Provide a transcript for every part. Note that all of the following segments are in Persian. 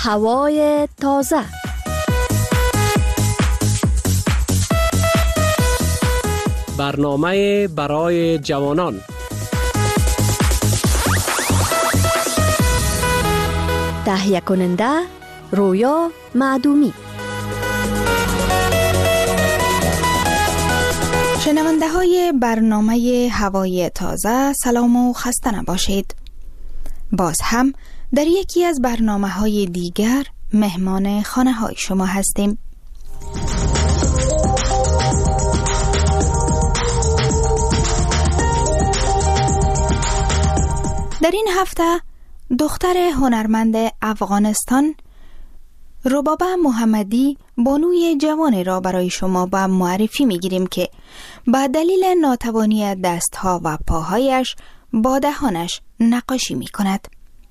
هوای تازه. برنامه برای جوانان. تهیه کننده رویا معدومی. شنونده های برنامه هوای تازه، سلام و خسته نباشید. باز هم در یکی از برنامه های دیگر مهمان خانه های شما هستیم. در این هفته دختر هنرمند افغانستان ربابه محمدی بانوی جوانی را برای شما با معرفی می‌گیریم که با دلیل ناتوانی دستها و پاهایش با دهانش نقاشی می‌کند.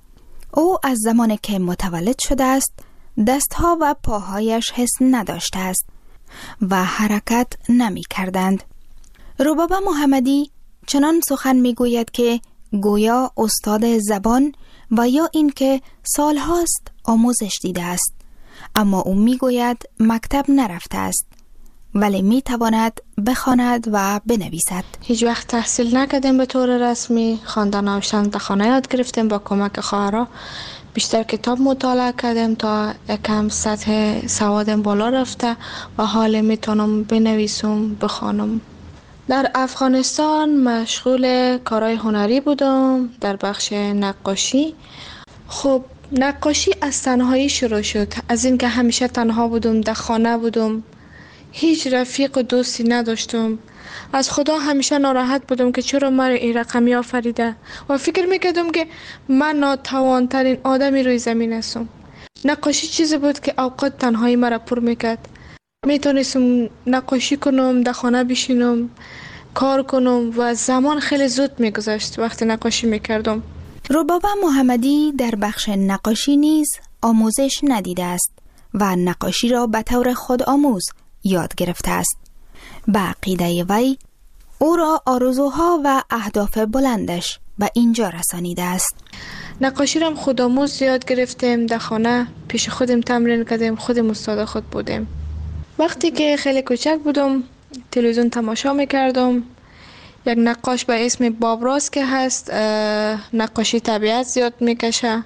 او از زمانی که متولد شده است دستها و پاهایش حس نداشته است و حرکت نمی‌کردند. ربابه محمدی چنان سخن می‌گوید که گویا استاد زبان و یا اینکه سالهاست آموزش دیده است، اما او میگوید مکتب نرفته است ولی میتواند بخواند و بنویسد. هیچ وقت تحصیل نکردیم به طور رسمی، خواندن و نوشتن در خانه یاد گرفتیم با کمک خواهرها. بیشتر کتاب مطالعه کردیم تا یکم سطح سوادم بالا رفته و حال میتونم بنویسم بخوانم. در افغانستان مشغول کارهای هنری بودم در بخش نقاشی. خب نقاشی از تنهایی شروع شد، از اینکه همیشه تنها بودم، در خانه بودم، هیچ رفیق و دوستی نداشتم. از خدا همیشه ناراحت بودم که چرا مرا این رقمی آفریده و فکر میکردم که من ناتوانترین آدمی روی زمین هستم. نقاشی چیزی بود که اوقات تنهایی مرا پر میکرد. میتونستم نقاشی کنم، در خانه بشینم، کار کنم و زمان خیلی زود میگذشت وقتی نقاشی میکردم. ربابه محمدی در بخش نقاشی نیز آموزش ندیده است و نقاشی را به طور خود آموز یاد گرفته است. به عقیده وی او را آرزوها و اهداف بلندش به اینجا رسانیده است. نقاشی را خود آموز یاد گرفتیم، در خانه پیش خودم تمرین کردیم، خودم استاد خود بودیم. وقتی که خیلی کوچک بودم تلویزیون تماشا میکردم. یک نقاش به اسم بابراس که هست نقاشی طبیعت زیاد میکشه.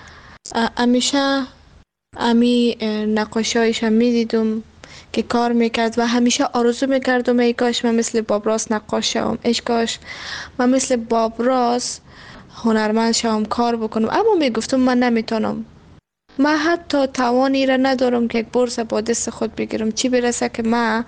همیشه امی نقاشی هایش هم میدیدم که کار میکرد و همیشه آرزو میکردم ای کاش من مثل بابراس نقاش شوم، ای کاش من مثل بابراس هنرمند شوم، کار بکنم. اما میگفتم من نمیتونم، من حتی توانی را ندارم که یک برس با دست خود بگیرم، چی برسه که من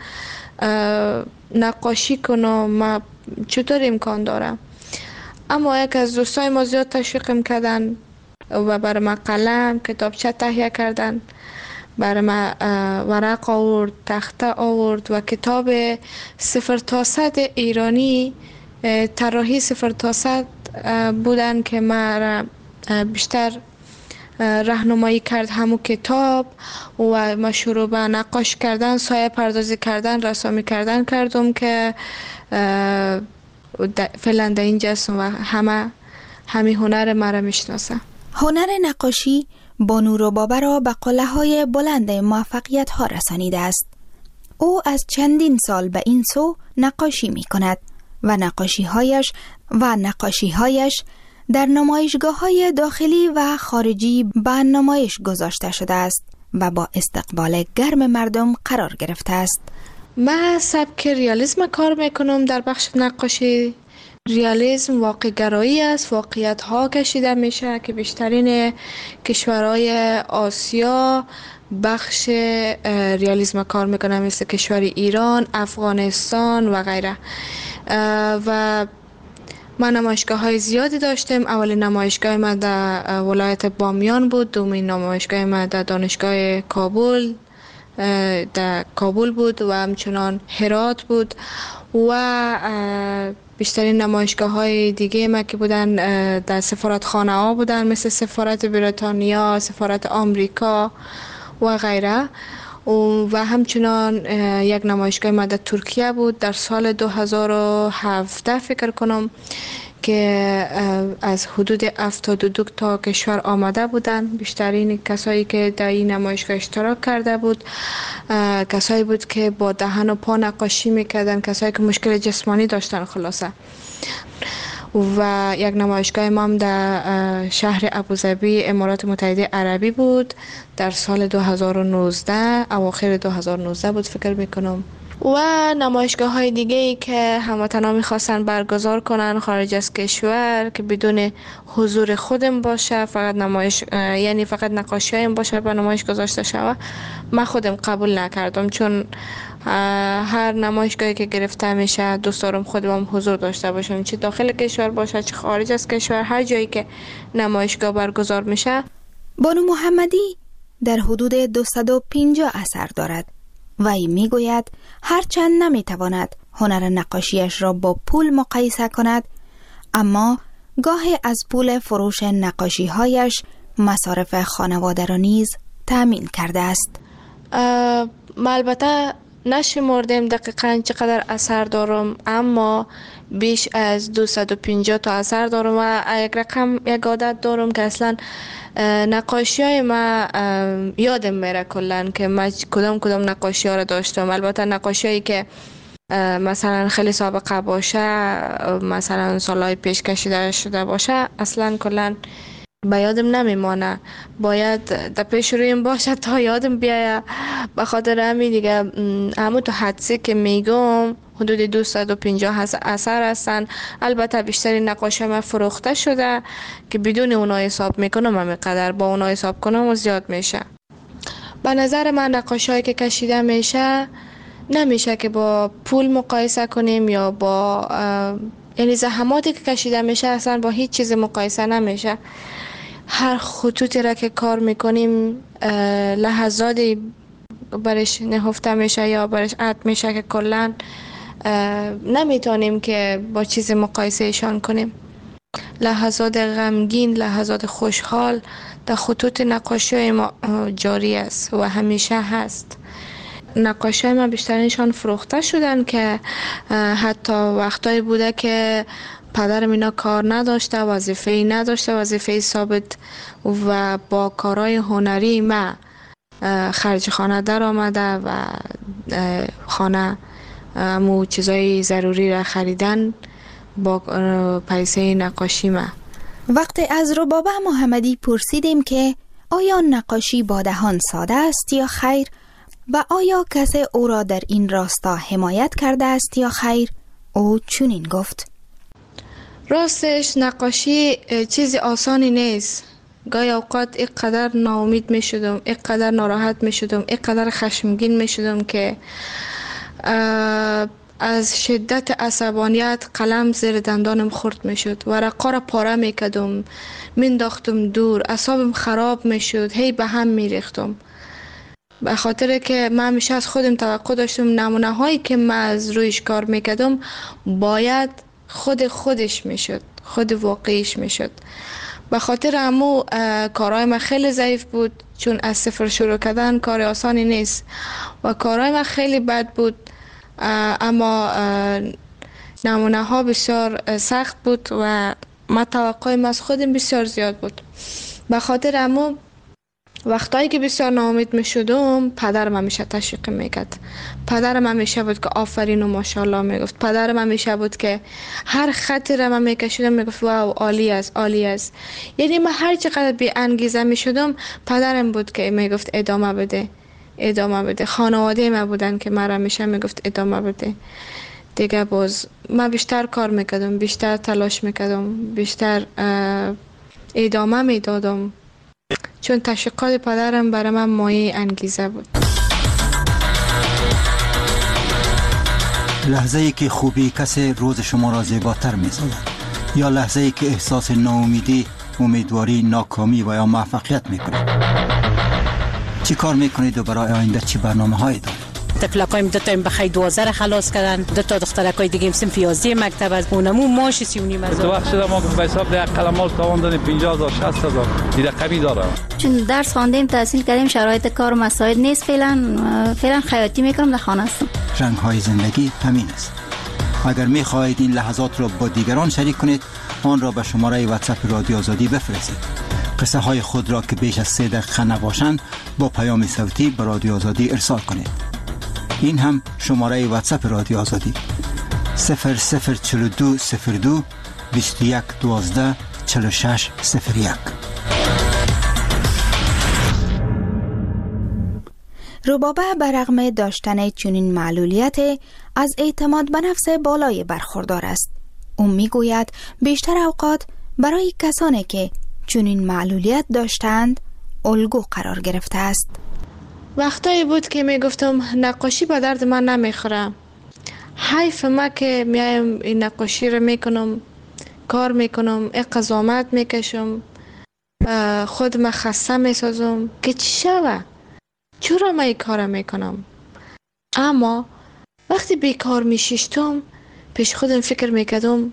نقاشی کنم، من چطور امکان داره. اما یک از دوستای ما زیاد تشویقم کردن و برای من قلم، کتابچه تهیه کردن، برای من ورق آورد، تخته آورد و کتاب 0 تا 100 ایرانی، طراحی 0 تا 100 بودن که من بیشتر راهنمایی کرد همون کتاب و ما شروع به نقاش کردن، سایه پردازی کردن، رسامی کردن کردم که فعلا در اینجا هستم و همه هنر مرا میشناسه. هنر نقاشی بانو ربابه را به قله‌های بلند موفقیت ها رسانیده است. او از چندین سال به این سو نقاشی می کند و نقاشی‌هایش در نمایشگاه‌های داخلی و خارجی به نمایش گذاشته شده است و با استقبال گرم مردم قرار گرفته است. من سبک ریالیسم کار میکنم در بخش نقاشی. ریالیسم واقع گرایی است، واقعیت ها کشیده میشه که بیشترین کشورهای آسیا بخش ریالیسم کار میکنن، مثل کشور ایران، افغانستان و غیره. و من نمایشگاه های زیادی داشتم. اولین نمایشگاه من در ولایت بامیان بود، دومین نمایشگاه من در دانشگاه کابل در کابل بود و همچنان هرات بود و بیشترین نمایشگاه های دیگه ما که بودن در سفارتخانه ها بودن، مثل سفارت بریتانیا، سفارت آمریکا و غیره. و همچنان یک نمایشگاه ما در ترکیه بود در سال 2017 فکر کنم که از حدود 72 تا کشور آمده بودن. بیشترین کسایی که در این نمایشگاه اشتراک کرده بود کسایی بود که با دهن و پا نقاشی میکردن، کسایی که مشکل جسمانی داشتن خلاصه. و یک نمایشگاه ما هم در شهر ابوظبی امارات متحده عربی بود در سال 2019، اواخر 2019 بود فکر میکنم. و نمایشگاه های دیگه ای که هموطنا میخواستن برگزار کنن خارج از کشور که بدون حضور خودم باشه، فقط یعنی فقط نقاشی هایم باشه و نمایش گذاشته شود، من خودم قبول نکردم، چون هر نمایشگاهی که گرفته میشه دوست دارم خودم حضور داشته باشم، چه داخل کشور باشه چه خارج از کشور، هر جایی که نمایشگاه برگزار میشه. بانو محمدی در حدود 250 اثر دارد و ای میگوید هرچند نمیتواند هنر نقاشیش را با پول مقایسه کند، اما گاهی از پول فروش نقاشی هایش مصارف خانواده را نیز تأمین کرده است. البته نشمردم دقیقاً چقدر اثر دارم، اما بیش از 250 تا اثر دارم و یک عادت دارم که اصلا نقاشی های ما یادم میره کلن که من کدام نقاشی ها را داشتم. البته نقاشی هایی که مثلا خیلی سابقه باشه، مثلا سالهای پیش کشیده شده باشه، اصلا کلن به یادم نمیمانه، باید در پیش رویم باشه تا یادم بیایه. به خاطر همین دیگه همون تو حدسی که میگم حدود 250 اثر هستن. البته بیشتری نقاشی من فروخته شده که بدون اونا حساب میکنم، همینقدر با اونا حساب کنم و زیاد میشه. به نظر من نقاشی هایی که کشیده میشه نمیشه که با پول مقایسه کنیم یا با یعنی زحماتی که کشیده میشه اصلا با هیچ چیز مقایسه نمیشه. هر خطوطی را که کار میکنیم لحظاتی برش نهفته میشه یا برش عد میشه که کلن نمیتونیم که با چیز مقایسه ایشان کنیم. لحظات غمگین، لحظات خوشحال در خطوط نقاشی ما جاری است و همیشه هست. نقاشی ما بیشترینشان فروخته شدن که حتی وقتایی بوده که پدرم اینا کار نداشته، وظیفه‌ای نداشته، وظیفه ثابت، و با کارهای هنری ما خرج خانه در آمده و خانه همو چیزای ضروری را خریدن با پیسه نقاشی ما. وقتی از ربابه محمدی پرسیدیم که آیا نقاشی با دهان ساده است یا خیر و آیا کسی او را در این راستا حمایت کرده است یا خیر، او چنین گفت: راستش نقاشی چیز آسانی نیست. گاهی اوقات اینقدر ناامید می شدم، اینقدر ناراحت می شدم، اینقدر خشمگین می شدم که از شدت عصبانیت قلم زیر دندانم خورد می شد، ورقا را پاره می کدم، مینداختم دور، اعصابم خراب می شد، هی به هم می ریختم. به خاطر که من همیشه از خودم توقع داشتم نمونه هایی که من از رویش کار می کدم باید خودش می شد، خود واقعیش می شد. به خاطر همو کارهای من خیلی ضعیف بود، چون از صفر شروع کردن کار آسانی نیست و کارهای من خیلی بد بود، اما نمونه ها بسیار سخت بود و من توقعم از خودم بسیار زیاد بود. به خاطر همو وقتایی که بسیار ناامید می شدم پدرم همیشه تشویق میکرد. پدرم همیشه بود که آفرین و ماشاءالله میگفت. پدرم همیشه بود که هر خطی را من میکشیدم میگفت واو عالی است، عالی است. یعنی من هر چقدر بی انگیزه می شدم پدرم بود که میگفت ادامه بده، ادامه بده. خانواده ما بودن که من همیشه میگفت ادامه بده. دیگه باز من بیشتر کار میکردم، بیشتر تلاش میکردم، بیشتر ادامه میدادم، چون تشویقات پدرم برای من مایه انگیزه بود. لحظه ای که خوبی کسی روز شما را زیباتر می‌سازد یا لحظه ای که احساس ناامیدی، امیدواری، ناکامی و یا موفقیت میکنید؟ چی کار میکنید و برای آینده چی برنامه هایی دارید؟ تفلقایم دو تا بخیر 12 خلاص کردن، دو تا دخترکای دیگه صنف 11 مکتب از اونمو ماش 39,000. تو وقت شده ما به حساب ده قلمال تاوان دادیم 50,000 60,000 این رقمی داره. چون درس خواندیم، تحصیل کردیم، شرایط کار مساعد نیست. فعلا خیاطی میکنم، در خانه هستم. رنگ های زندگی همین است. اگر میخواهید این لحظات را با دیگران شریک کنید، آن را به شماره واتساپ رادیو آزادی بفرستید. قصه های خود را که بیش از 3 دقیقه نباشند با پیام صوتی به رادیو آزادی ارسال کنید. این هم شماره واتساپ رادیو آزادی 004202 21 12 46 01. ربابه برغم داشتن چنین معلولیت از اعتماد به نفس بالای برخوردار است. او میگوید بیشتر اوقات برای کسانی که چنین معلولیت داشتند الگو قرار گرفته است. وقتایی بود که میگفتم نقاشی به درد من نمیخوره، حیف ما که میایم این نقاشی رو میکنم، کار میکنم، قضاوت میکشم، خود ما خسته میسازم که چی شوه، چرا ما این کار میکنم. اما وقتی بیکار میشیشتم پیش خودم فکر میکردم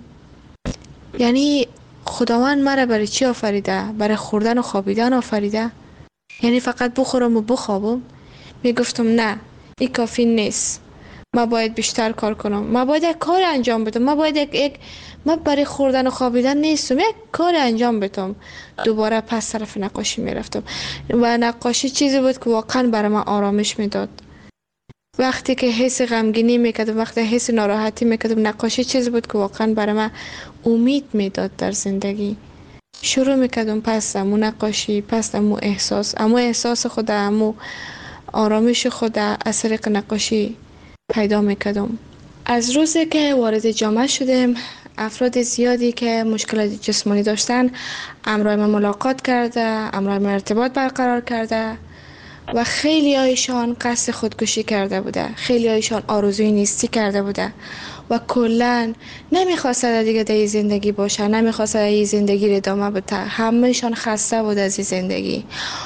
یعنی خداوند مرا برای چی آفریده؟ برای خوردن و خوابیدن آفریده؟ یعنی فقط بخورم و بخوابم؟ میگفتم نه، این کافی نیست، ما باید بیشتر کار کنم، ما باید یک کار انجام بدم، ما برای خوردن و خوابیدن نیستم، یک کار انجام بدم. دوباره پس طرف نقاشی میرفتم و نقاشی چیزی بود که واقعا برای من آرامش میداد. وقتی که حس غمگینی میکردم، وقتی حس ناراحتی میکردم، نقاشی چیزی بود که واقعا برای من امید میداد در زندگی. شروع میکردم پس امو نقاشی، پس امو احساس خود، امو آرامش خود از طریق نقاشی پیدا میکردم. از روزی که وارد جامعه شدم، افراد زیادی که مشکلات جسمانی داشتن همراه من ملاقات کرده، همراه من ارتباط برقرار کرده و خیلی هایشان قصد خودکشی کرده بوده، خیلی هایشان آرزوی نیستی کرده بوده و کلن نمیخواسته دیگه در زندگی باشه، نمیخواسته این زندگی رو ادامه بده، همهشان خسته بود از این زندگی.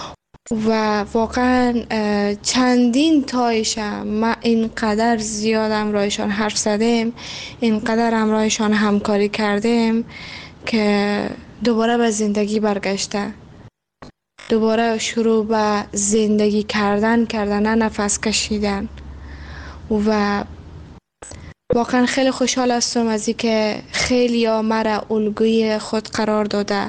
و واقعا چندین تایشه ما اینقدر زیاد همراهشان حرف زدیم، اینقدر همراهشان همکاری کردیم که دوباره به زندگی برگشته، دوباره شروع به زندگی کردن، نفس کشیدن. و واقعا خیلی خوشحال هستم از اینکه خیلی ها مرا الگوی خود قرار داده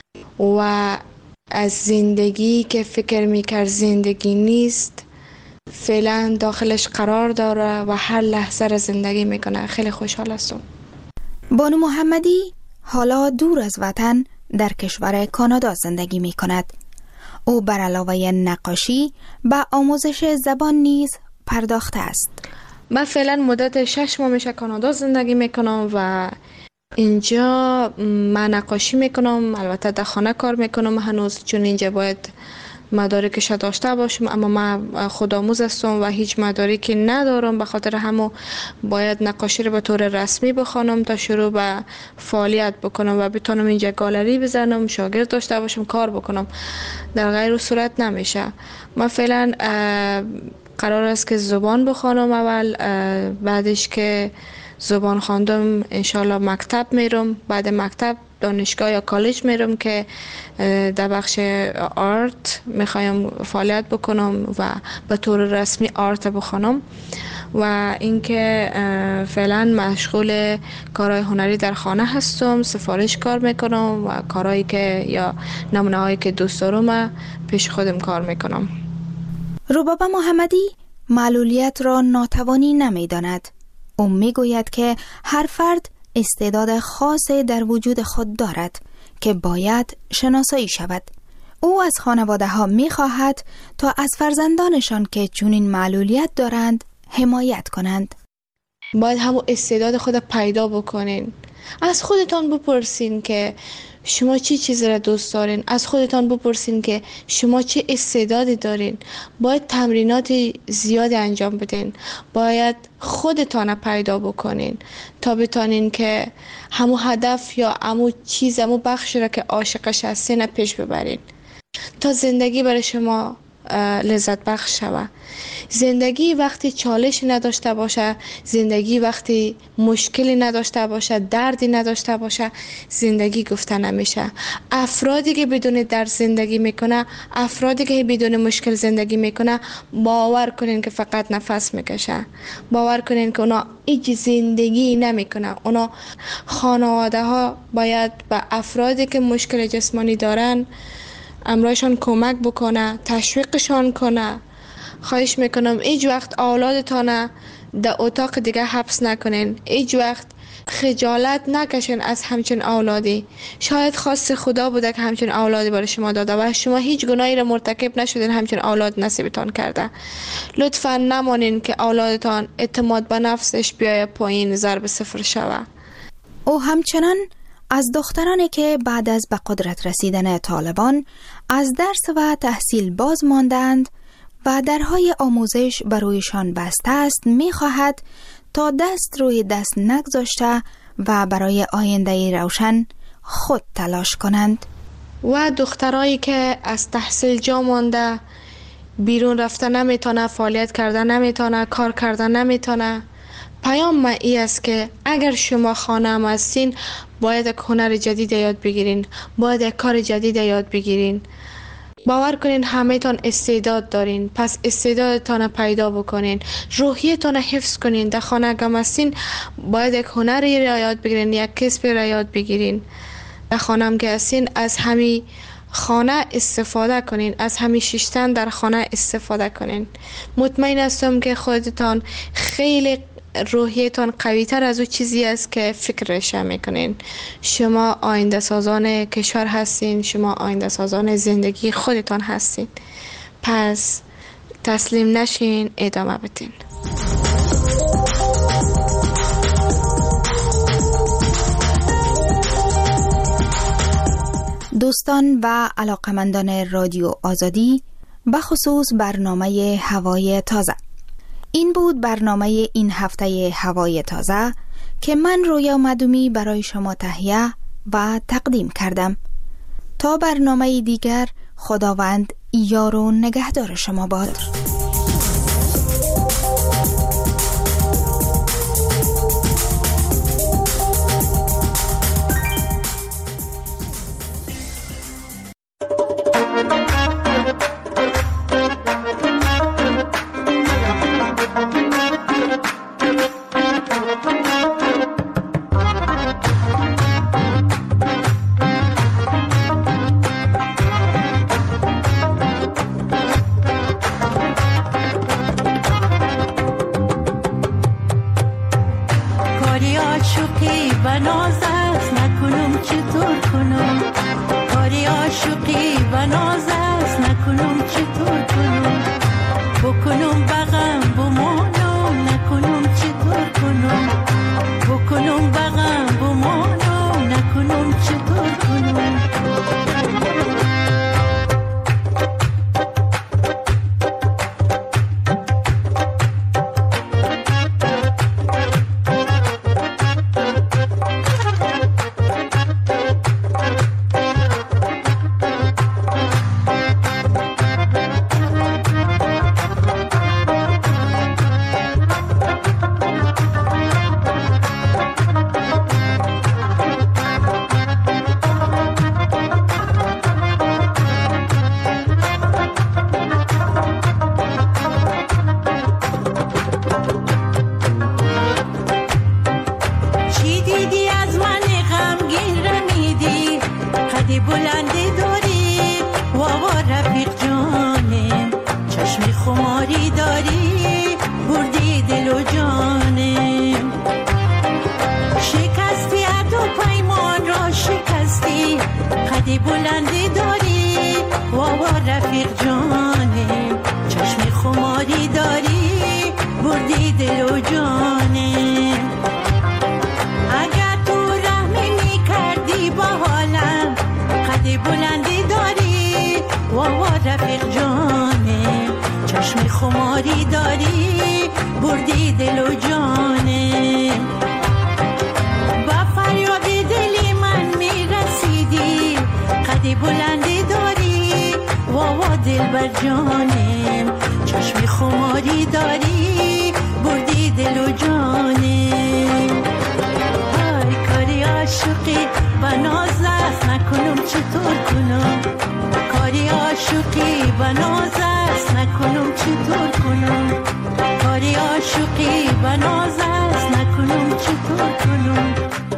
و از زندگی که فکر میکرد زندگی نیست فعلا داخلش قرار داره و هر لحظه را زندگی میکنه. خیلی خوشحال هستم. بانو محمدی حالا دور از وطن در کشور کانادا زندگی میکند. او بر علاوه نقاشی به آموزش زبان نیز پرداخته است. من فعلا مدت 6 ماه میشه کانادا زندگی میکنم و اینجا من نقاشی میکنم، البته در خانه کار میکنم هنوز، چون اینجا باید مدارکش داشته باشم، اما من خودآموز هستم و هیچ مدارکی ندارم، به خاطر همون باید نقاشی رو به طور رسمی بخوانم تا شروع به فعالیت بکنم و بتونم اینجا گالری بزنم، شاگرد داشته باشم، کار بکنم. در غیر صورت نمیشه. من فعلا قرار است که زبان بخوانم اول، بعدش که زبان خواندم انشالله مکتب میرم، بعد مکتب دانشگاه یا کالج میرم که در بخش آرت میخوایم فعالیت بکنم و به طور رسمی آرت بخوانم. و اینکه فعلا مشغول کارهای هنری در خانه هستم، سفارش کار میکنم و کارهایی که یا نمونه هایی که دوست دارم پیش خودم کار میکنم. ربابه محمدی معلولیت را ناتوانی نمیداند. او میگوید که هر فرد استعداد خاصی در وجود خود دارد که باید شناسایی شود. او از خانواده ها میخواهد تا از فرزندانشان که چنین معلولیت دارند حمایت کنند. باید همون استعداد خود پیدا بکنین. از خودتان بپرسین که شما چی چیزی را دوست دارین، از خودتان بپرسین که شما چه استعدادی دارین. باید تمرینات زیادی انجام بدین، باید خودتان پیدا بکنین تا بتانین که همو هدف یا همو چیز، همو بخشی را که عاشقش هستین پیش ببرین تا زندگی برای شما لذت بخش شود. زندگی وقتی چالش نداشته باشه، زندگی وقتی مشکلی نداشته باشه، دردی نداشته باشه، زندگی گفته نمیشه. افرادی که بدون درد زندگی میکنه، افرادی که بدون مشکل زندگی میکنه، باور کنین که فقط نفس میکشه. باور کنین که اونا هیچ زندگی نمیکنه. اونا خانواده ها باید به افرادی که مشکل جسمانی دارن امرایشان کمک بکنه، تشویقشان کنه. خواهش میکنم هیچ وقت اولادتان در اتاق دیگه حبس نکنین. هیچ وقت خجالت نکشین از همچین اولادی. شاید خواست خدا بوده که همچین اولادی برای شما داده و شما هیچ گناهی را مرتکب نشدین، همچین اولاد نصیبتان کرده. لطفا نمانین که اولادتان اعتماد به نفسش بیای پایین، ضرب صفر شوه. او همچنان از دخترانی که بعد از به قدرت رسیدن طالبان از درس و تحصیل باز ماندند و درهای آموزش برویشان بسته است می‌خواهد تا دست روی دست نگذاشته و برای آینده روشن خود تلاش کنند. و دخترایی که از تحصیل جا مانده، بیرون رفته نمیتونه، فعالیت کرده نمیتونه، کار کرده نمیتونه، پیام من ای است که اگر شما خانه هم هستین باید یک هنر جدید یاد بگیرین، باید یک کار جدید یاد بگیرین. باور کنین همه تان استعداد دارین، پس استعدادتان پیدا بکنین، روحیتان حفظ کنین. در خانه گم هستین باید یک هنری را یاد بگیرین، یک کسبی را یاد بگیرین. در خانه هم که هستین از همین خانه استفاده کنین، از همین شیشتن در خانه استفاده کنین. مطمئن هستم که خودتان خیلی روحیتان قوی تر از او چیزی است که فکرش میکنین. شما آینده سازان کشور هستین، شما آینده سازان زندگی خودتان هستین. پس تسلیم نشین، ادامه بدین. دوستان و علاقمندان رادیو آزادی، بخصوص برنامه هوای تازه، این بود برنامه این هفته هوای تازه که من رویا مدومی برای شما تهیه و تقدیم کردم. تا برنامه دیگر، خداوند یار و نگهدار شما باد. خماری داری بردی دل و جانه با فریاد دلی من میرسیدی قد بلندی داری و دل بر جانه بناز است نکنم چطور کنم کاری عاشقی بناز است نکنم چطور کنم کاری عاشقی بناز است نکنم چطور کنم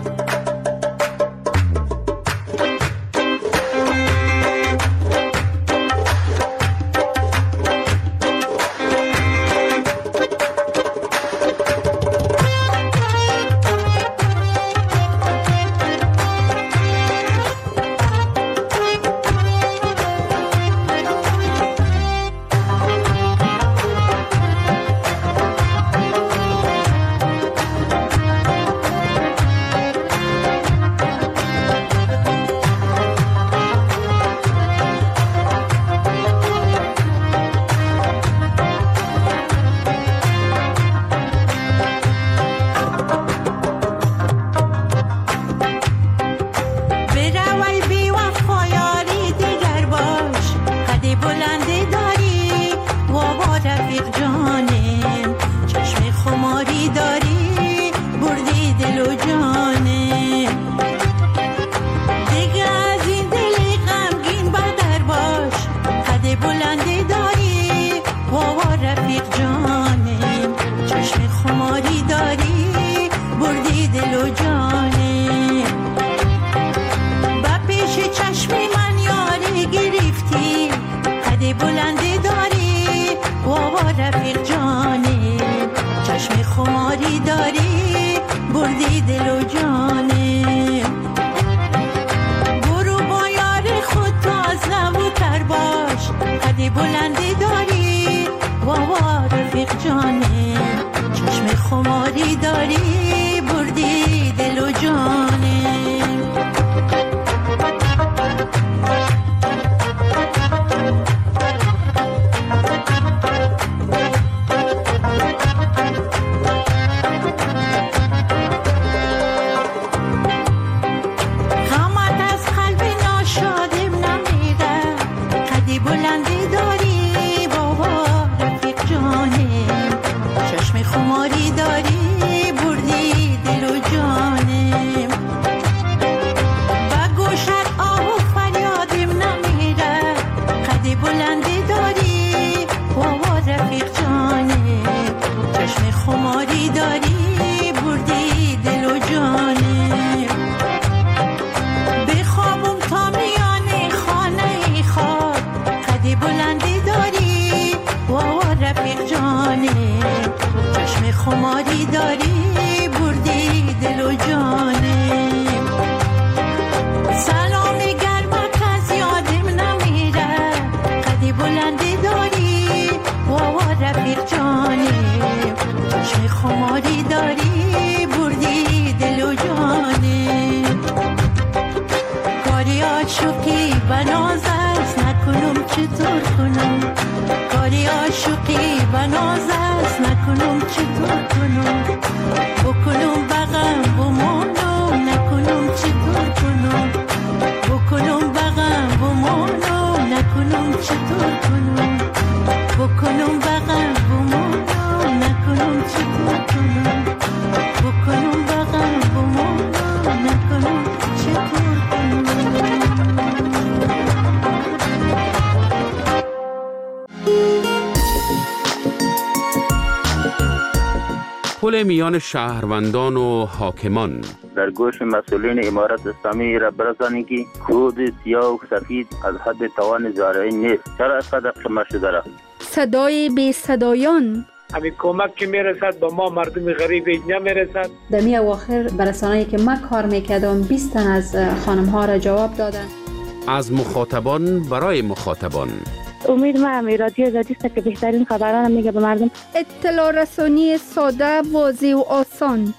پل میان شهروندان و حاکمان. در گوش مسئولین امارت اسلامی را برسانید که کود سیاه و سفید از حد توان زارعی نیست. چرا اینقدر قمه شده را؟ صدای بی صدایان. همین کمک که میرسد به ما مردم غریب نمیرسد. در می اواخر برسانه‌ای که من کار میکردم 20 تن از خانم ها را جواب دادن. از مخاطبان برای مخاطبان. امید ما رادیو آزادی است که بهترین خبران میگه به مردم. اطلاع رسانی ساده، واضح و آسان.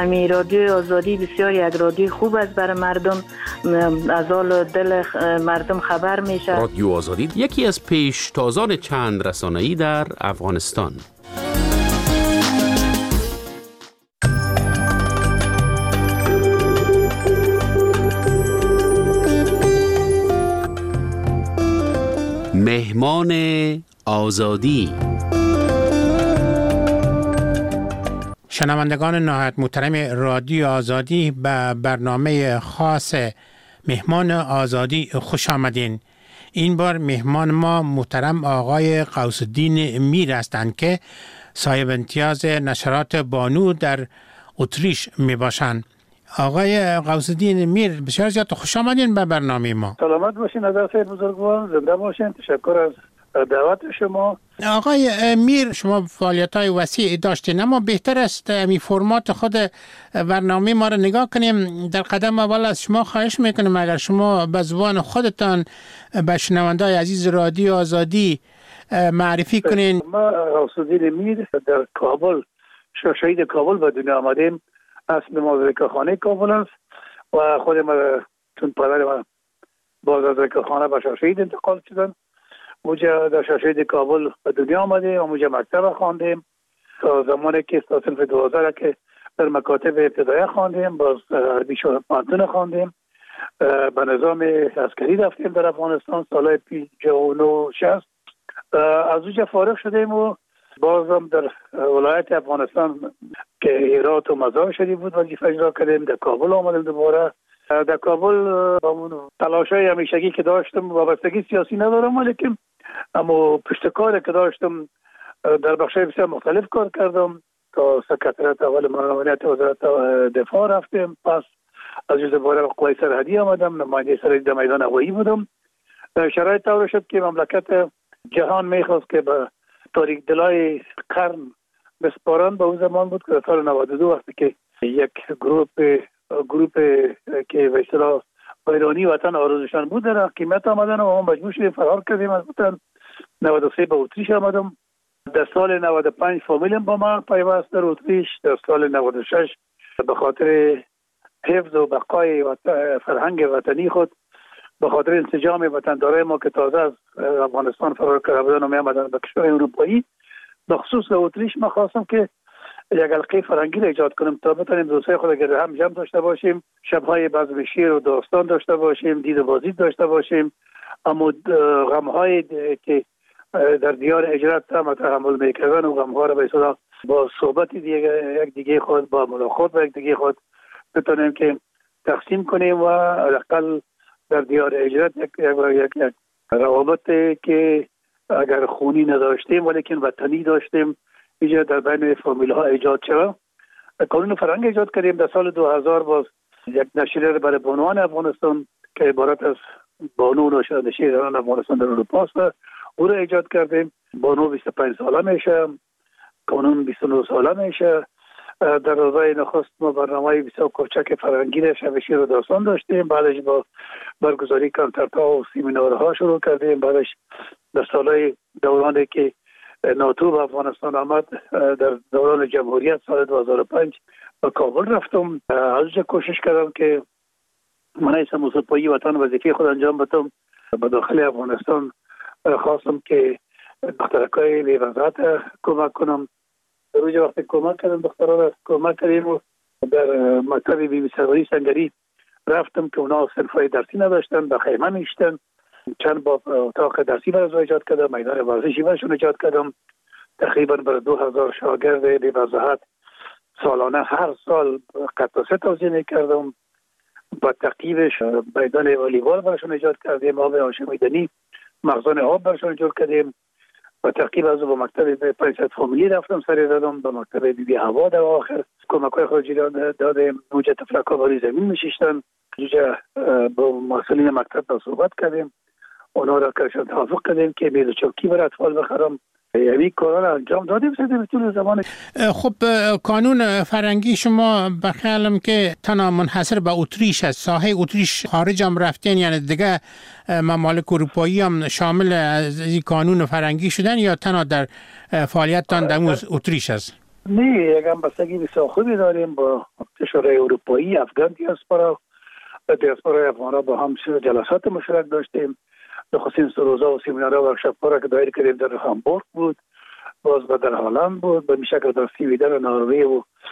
رادیو آزادی بسیار یک رادیو خوب است برای مردم، از حال دل مردم خبر میشه. رادیو آزادی یکی از پیشتازان چند رسانه‌ای در افغانستان. مهمان آزادی. شنوندگان نهایت محترم رادیو آزادی به برنامه خاص مهمان آزادی خوش آمدین. این بار مهمان ما محترم آقای غوث الدین میر هستند که صاحب امتیاز نشرات بانو در اتریش می باشند. آقای غوث الدین میر بسیار زیاد خوش آمدین به برنامه ما. سلامت باشین حضرت بزرگوار، زنده باشین. تشکر از دعوت شما. آقای میر، شما فعالیت‌های وسیع داشتین، اما بهتر است می فرمات خود برنامه ما را نگاه کنیم. در قدم اول از شما خواهش میکنیم اگر شما به زبان خودتان به شنونده‌های عزیز رادیو آزادی معرفی کنین. ما غوث الدین میر در کابل، شهید کابل به دنیا آمدیم. اصل ما زکاخانه کابل است و خود ما چون پدر ما باز از زکاخانه به شهید انتقال شدن. موجه در شهید کابل به دنیا آمده و موجه مکتب خواندیم تا زمانی که تا صنف 12 که در مکاتب ابتدایی خواندیم، باز عربی پانتون خواندیم. به نظام عسکری رفتیم در افغانستان سال 59-60. از اونجا فارغ شدیم و بازم در ولایت افغانستان که هرات و مزار شریف بود وظیفه اجرا کردیم. در کابل آمدیم دوباره. در کابل با تلاش‌های همیشگی که داشتم، وابستگی سیاسی ندارم، ولیکن اما پشتکاری که داشتم در بخش‌های بسیار مختلف کار کردم. تا سکرتریات اول معاونت وزارت دفاع رفتیم، پس از دوباره قوای سرحدی آمدم، نماینده سرحدی در میدان هوایی بودم. شرایط طور شد که مملکت جهان میخواست که به تاریک دلای قرن بسپارن. به اون زمان بود که سال 92 وقتی که یک گروپ که به اصطلاح ایرانی وطن آرزوشان بود در حکومت آمدن و ما مجبور شدیم فرار کردیم از وطن. 93 به اتریش آمدم. در سال 95 فامیلم با من پیوست در اتریش. در سال 96 به خاطر حفظ و بقای فرهنگ وطنی خود، به خاطر انسجام وطندارای ما که تازه از افغانستان فرار کرده بودن و می آمدن به کشور اروپایی، به خصوص در اتریش ما خواستم که یک حلقه فرهنگی را ایجاد کنم تا بتونیم دوستای خود گرد هم جمع داشته باشیم، شب‌های بزم شعر و داستان داشته باشیم، دید و بازدید داشته باشیم. اما غم‌های که در دیار هجرت هم تحمل می‌کردن و غم‌ها را به اصطلاح با صحبت یک دیگه خود، با ملاقات با یک دیگه خود بتونیم که تقسیم کنیم و حداقل در دیار هجرت یک روابط که اگر خونی نداشتیم ولیکن وطنی داشتیم اینجا در بین فامیل ها ایجاد شد. قانون فرهنگ ایجاد کردیم. در سال 2000 باز یک نشریه برای بانوان افغانستان که عبارت از بانو نشریه‌داران افغانستان در اروپا است او را ایجاد کردیم. بانو 25 ساله میشه، قانون 29 ساله میشه. در روزهای نخست ما برنامه بسیار کوچک فرهنگی را شب شعر و داستان داشتیم. بعدش با برگزاری کنسرت‌ها و سمینارها شروع کردیم. بعدش در سالهای دورانی که ناتو به افغانستان آمد، در دوران جمهوریت سال 2005 به کابل رفتم. از اونجا کوشش کردم که منیس موسیقی وطن وظیفه خود انجام بدم. به داخل افغانستان خواستم که دخترکای بی وضاحت کمک کنم. در اونجا وقتی کمک کردم دخترها را کمک کردیم و در مکتب بی سروری سنگری رفتم که اونا صنفای درسی نداشتن، به خیمه میشتن. چند با اتاق درسی برای ایجاد کردم، میدان ورزشی برایشون ایجاد کردم. تقریبا برای 2000 شاگرد بی وضاحت سالانه هر سال قطعه توزیع میکردم. با تعقیبش میدان والیبال برایشون ایجاد کردیم، آب آشامیدنی، مخزن آب برایشون ایجاد کردیم. با تعقیب از با مکتب پایصد فامیلی رفتم سری دادم، با مکتب بی هوا در آخر کمک‌های خارجی دادیم. اونجا تفلک‌ها باری زمین میشیشتن. اونجا با مسئولین مکتب صحبت کردیم، اونا را کارشان توافق کردیم که میز چوکی برای اطفال بخرم. یعنی کارا را انجام دادیم به طول زمان. خب قانون فرهنگی شما بخیالم که تنها منحصر به اتریش است. ساحه اتریش خارج هم رفتین، یعنی دیگه ممالک اروپایی هم شامل از این قانون فرهنگی شدن یا تنها در فعالیتتان در اتریش است؟ نه، یک همبستگی بسیار خوبی داریم با کشورهای اروپایی، افغان دیاسپورای افغان با هم جلسات مشترک داشتیم. نخستین روزا و سمینارها و ورکشاپ‌ها را که دایر کردیم در هامبورگ بود، باز در هلند بود، به شکل در سویدن و نروژ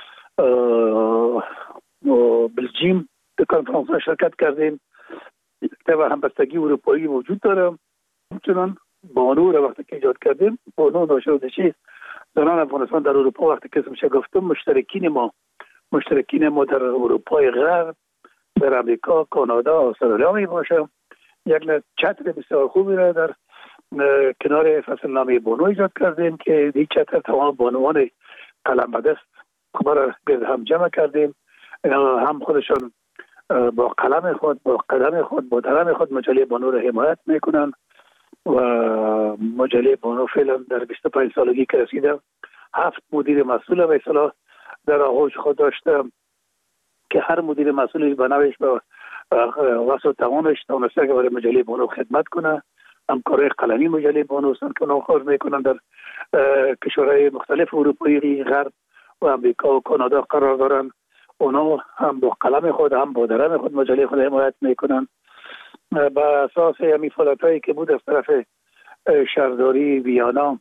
و بلژیم در کنفرانس‌ها شرکت کردیم. و همبستگی اروپایی وجود داره. همچنان بانو را وقتی که ایجاد کردیم، بانو ناشرودشی زنان افغانستان در اروپا وقتی که میشه گفتم مشترکین ما در اروپای غرب، در امریکا، کانادا، استرالیا می باشه. یک چتر بسیار خوبی را در کنار فصل نامه بانو ایجاد کردیم که این چتر تمام بانوان قلم به دست را گرد هم جمع کردیم. هم خودشان با قلم خود، با قدم خود، با درم خود مجله بانو را حمایت میکنن و مجله بانو فعلا در 25 سالگی که رسیده 7 مدیر مسئول به اصطلاح در آغوش خود داشته که هر مدیر مسئولی به نوعش به وسط توانش تونسته که برای مجله بانو خدمت کنه. همکارای قلمی مجله بانو هستند که اونا کار میکنن در کشورهای مختلف اروپایی غرب و امریکا و کانادا قرار دارن. اونا هم با قلم خود هم با درم خود مجله خود حمایت میکنن. به اساس همین فعالیتایی که بود از طرف شهرداری ویانا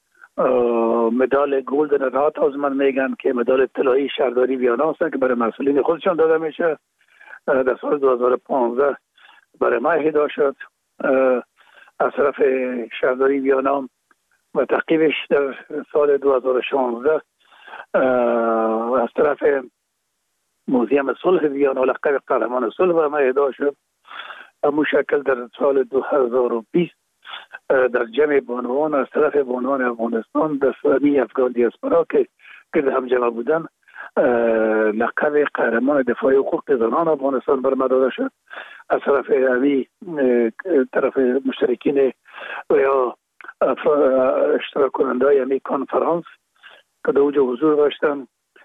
مدال گلدن رات از من میگن که مدال طلایی شهرداری ویانا هست که برای مسئولین خودشان داده میشه. در سال 2015 برای ما اهدا شد از طرف شهرداری ویانا و تعقیبش در سال 2016 از طرف موزیم صلح ویانا لقب قهرمان صلح برای ما اهدا شد. همون شکل در سال 2020 در جمع بانوان از طرف بانوان افغانستان در سامی افغان دیاسپورا که گرد هم جمع بودن لقب قهرمان دفاعی حقوق زنان افغانستان بر ما داده شد. از طرف طرف مشترکین و یا اشتراک کننده یعنی کنفرانس که در اوجه حضور داشتن.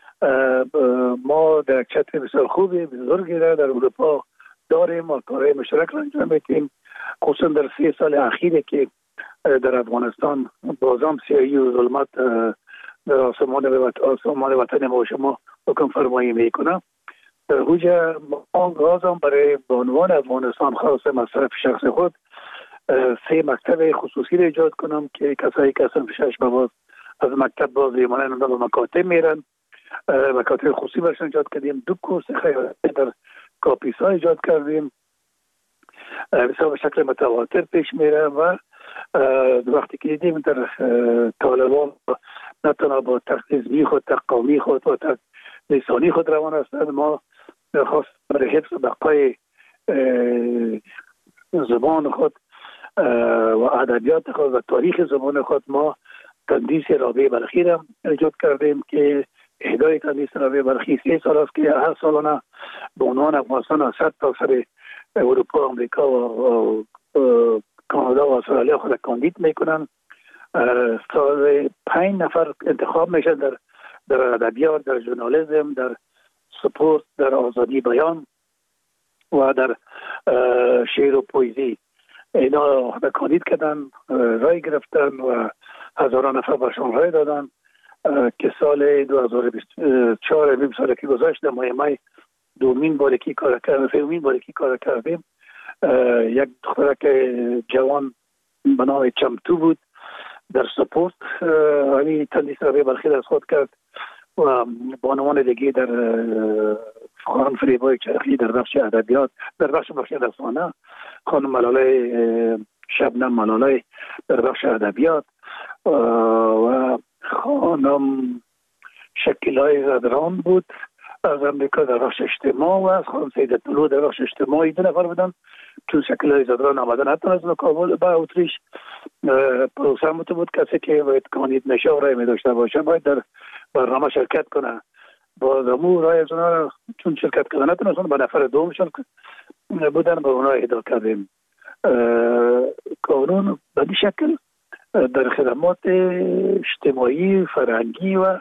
ما در چتر بسیار خوبی بزرگی را در اروپا داریم و کارهای مشترک را انجام میدیم، خصوصا در 3 سال اخیره که در افغانستان بازم سیاهی و ظلمت در آسمان وطن ما و شما حکم فرمایی میکنه. در اوجه ما گازم برای بانوان افغانستان خاص مصرف شخص خود 3 مکتب خصوصی را ایجاد کنم که کسایی که اصلا 6 باز از مکتب باز میمانن به مکاتب میرن. مکاتب خصوصی برشان ایجاد کردیم. 2 کورس خیاطی در کاپیسا ایجاد کردیم. بسیار به شکل متواتر پیش میره و وقتی که دیدیم در طالبان نه تنها با تقدیزی خود، تقامی خود و لسانی خود روان هستند، ما خواست برای حفظ بقای زبان خود و ادبیات خود و تاریخ زبان خود ما تندیس رابعه بلخی را ایجاد کردیم که اهدای تندیس رابعه بلخی 3 سال است که هر سالانه به عنوان افغانستان از 100 تا سر اروپا، امریکا و کانادا و استرالیا خود کاندید میکنن. سال 5 نفر انتخاب میشن در ادبیات، در ژورنالیسم، در سپورت، در آزادی بیان و در شعر و پویزی. اینا کاندید کردن، رای گرفتن و هزاران نفر برشان رای دادن که سال 2024 نیم سال که گذشت در ماه می دومین بارکی کار کردیم. یک دخترک جوان به نام چمتو بود در سپورت همین تندیس رابعه بلخی از خود کرد و بانوان دیگه در خانم فریبای چرخی در بخش ادبیات، در بخش رسانه خانم ملاله شبنم ملاله در بخش ادبیات و خانم شکلای زدران بود از امریکا در بخش اجتماع و از خانم سیدت طلوع در بخش اجتماعی. 2 نفر بودن. چون شکلای زدران آمدن حتی از کابل با اتریش پروسه بود کسی که باید کاندید نشه و رای می داشته باشه باید در برنامه شرکت کنه. باز امو رای از اونا چون شرکت کردن نتونستن به نفر دومشون بودن به اونا اهدا کردیم. قانون به این شکل در خدمات اجتماعی، فرهنگی و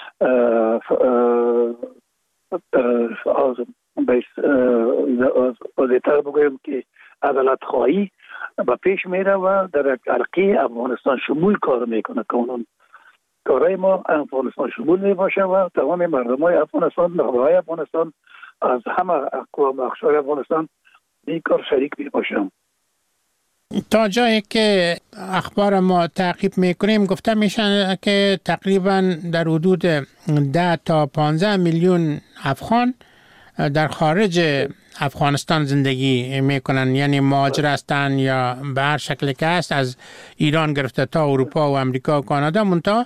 بازیتر بگویم که عدالت خواهی به پیش میره و در حلقه افغانستان شمول کار میکنه. قانون کارهای ما افغانستان شمول میباشه و تمام مردم های افغانستان، نخبه های افغانستان از همه اقوام اقشار افغانستان این کار شریک میباشم. تا جایی که اخبار ما تعقیب میکنیم گفته میشن که تقریبا در حدود 10 تا 15 میلیون افغان در خارج افغانستان زندگی میکنن، یعنی مهاجر هستن یا به هر شکلی که هست از ایران گرفته تا اروپا و امریکا و کانادا. منتها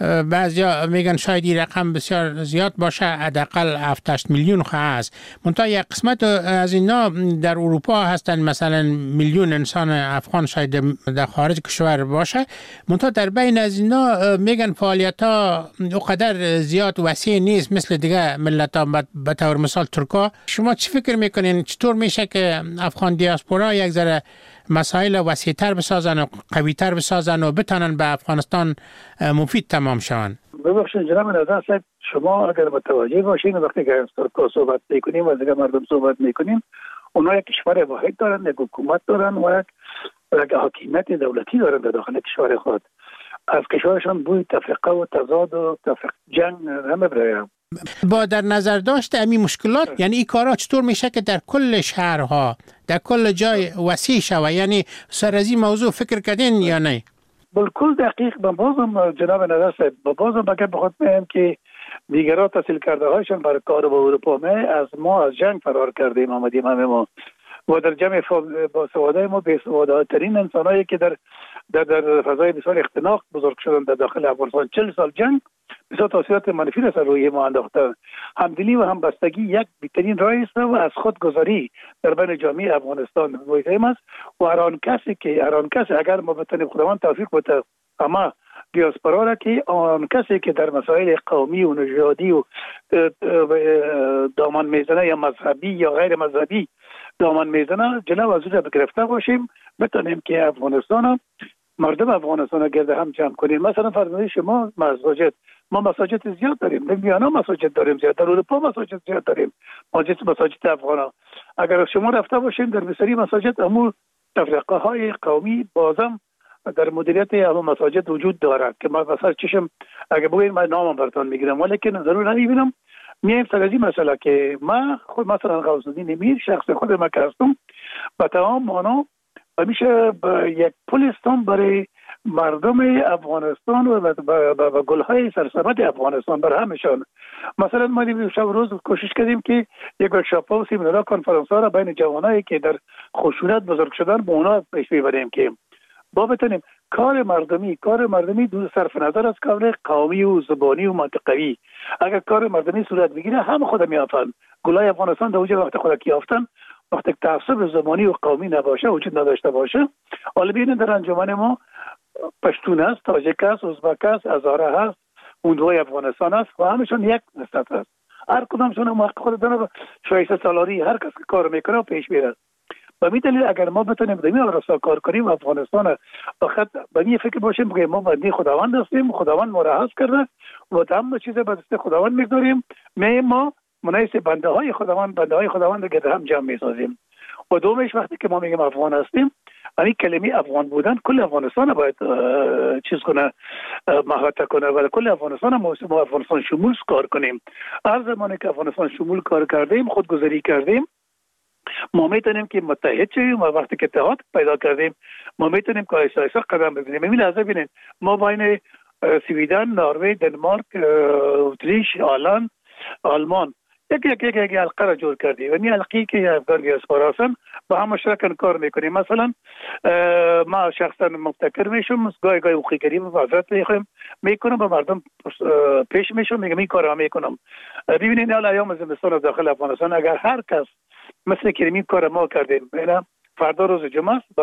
بعضیا میگن شاید این رقم بسیار زیاد باشه، حداقل 7-8 میلیون هست. منتها یک قسمت از اینا در اروپا هستن، مثلا میلیون انسان افغان شاید در خارج کشور باشه. منتها در بین از اینا میگن فعالیت ها اونقدر زیاد وسیع نیست مثل دیگه ملت ها، به طور مثال ترکا. شما چی فکر میکنین چطور میشه که افغان دیاسپورا یک ذره مسائل وسیع‌تر بسازن و قوی‌تر بسازن و بتونن به افغانستان مفید تمام شوند؟ ببخشید جناب نظر صاحب، شما اگر متوجه باشین وقتی که از ترکا صحبت میکنیم و از مردم صحبت میکنیم، اونا یک کشور واحد دارن، یک حکومت دارن و یک حاکمیت دولتی دارن در داخل کشور خود. از کشورشان بوی تفرقه و تضاد و جنگ نمیبره. با در نظر داشت همین مشکلات، یعنی این کارا چطور میشه که در کل شهرها در کل جای وسیع شوه؟ یعنی سر از این موضوع فکر کردین یا نه؟ بالکل دقیق. بازم جناب نظر صاحب، بازم بگه بخواد میگم که دیگرها تحصیل کرده هایشان برای کار با اروپا از ما از جنگ فرار کردیم آمدیم همه ما و در جمع با سواده ما به سواده ترین انسانایی که در فضای بسیار اختناق بزرگ شدن در داخل افغانستان. 40 سال جنگ بسیار تاثیرات منفی را سر روی ما انداخته. همدلی و همبستگی یک بهترین راه است و از خودگذاری در بین جامعه افغانستان مهم است و هر آن کسی اگر ما بتونیم خداوند توفیق بده اما دیاسپورا را که آن کسی که در مسائل قومی و نژادی و دامن میزنه یا مذهبی یا غیر مذهبی دامن میزنه جلو از اون گرفته باشیم، بتونیم که افغانستان مردم افغانستان گرد هم جمع کنیم. مثلا فرض شما ما مساجد زیاد داریم، در میانه مساجد داریم زیاد، در اروپا مساجد زیاد داریم، مساجد افغانا. اگر شما رفته باشین در بسیاری مساجد امور تفرقه های قومی بازم در مدیریت همون مساجد وجود دارد که ما مثلا چشم اگر بگویم من نامم براتون میگیرم، ولیکن ضرور نمیبینم. میایم سر از این مسئله که من خود مثلا غوث الدین امیر شخص خود ما که هستم با تمام مانا همیشه یک پل هستم برای مردم افغانستان و گلهای سرسبد افغانستان بر همشان. مثلا ما شب روز کوشش کردیم که یک ورکشاپ و سیمینار کنفرانس ها را بین جوانایی که در خشونت بزرگ شدن به اونا پیش ببریم که با بتونیم کار مردمی دو صرف نظر از کار قومی و زبانی و منطقوی. اگر کار مردمی صورت بگیره هم خود میافن. گلای افغانستان در وجه وقت خود یافتن، وقتی تعصب زبانی و قومی نباشه، وجود نداشته باشه. حالا ببینید در انجمن ما پشتون است، تاجیک است، ازبک است، هزاره هست، اوندوی افغانستان است و همشون یک نسبت است. هر کدامشون حق خود داره، شایسته سالاری هر کس که کار میکنه و پیش میره. و می دلیل اگر ما بتونیم در این راستا کار کنیم افغانستان فقط به این فکر باشیم که ما بنده خداوند هستیم، خداوند ما را هست کرده و تمام چیز به دست خداوند میگذاریم. ما مناسب بنده های خداوند گرد هم جمع میسازیم. و دومش وقتی که ما میگیم افغان هستیم، یعنی کلمه افغان بودن کل افغانستان باید چیز کنه، محاطه کنه و کل افغانستان ما افغانستان شمول کار کنیم. هر زمانی که افغانستان شمول کار کردیم، خودگذاری کردیم، ما میتونیم که متحد شویم و وقتی که اتحاد پیدا کردیم ما میتونیم که ایسا قدم بزنیم. این لحظه بینید ما بین سویدن، نروژ، دنمارک، اتریش، هلند، آلمان یک حلقه را جور کردیم و این حلقه‌ای که افغان دیاسپورا هستن با هم مشترکاً کار میکنیم. مثلا ما شخصا مبتکر میشم، گاهی اوخیگری و وزارت میکنم با مردم پیش میشم، میگم این کارا میکنم. ببینید حالا ایام زمستان داخل افغانستان اگر هر کس مثل که این کار ما کردیم، ببینم فردا روز جمعه است،